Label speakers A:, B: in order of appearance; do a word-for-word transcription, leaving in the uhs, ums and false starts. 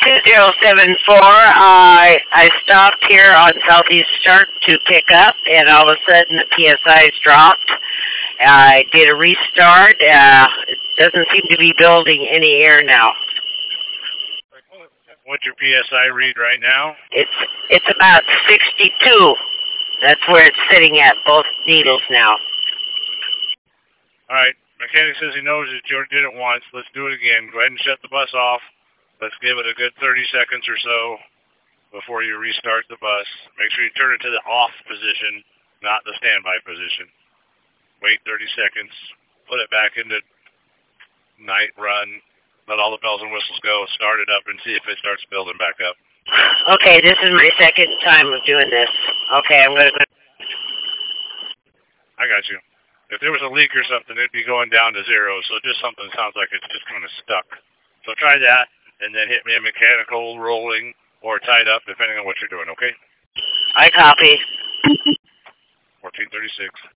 A: two zero seven four. I I stopped here on Southeast Start to pick up, and all of a sudden the P S I's dropped. I did a restart. Uh, it doesn't seem to be building any air now.
B: What's your P S I read right now?
A: It's it's about sixty-two. That's where it's sitting at, both needles now.
B: All right. Mechanic says he knows that you already did it once. Let's do it again. Go ahead and shut the bus off. Let's give it a good thirty seconds or so before you restart the bus. Make sure you turn it to the off position, not the standby position. Wait thirty seconds. Put it back into night run. Let all the bells and whistles go. Start it up and see if it starts building back up.
A: Okay, this is my second time of doing this. Okay, I'm going to...
B: I got you. If there was a leak or something, it'd be going down to zero, so just something sounds like it's just kind of stuck. So try that, and then hit me a mechanical, rolling, or tied up, depending on what you're doing, okay?
A: I copy.
B: fourteen thirty-six.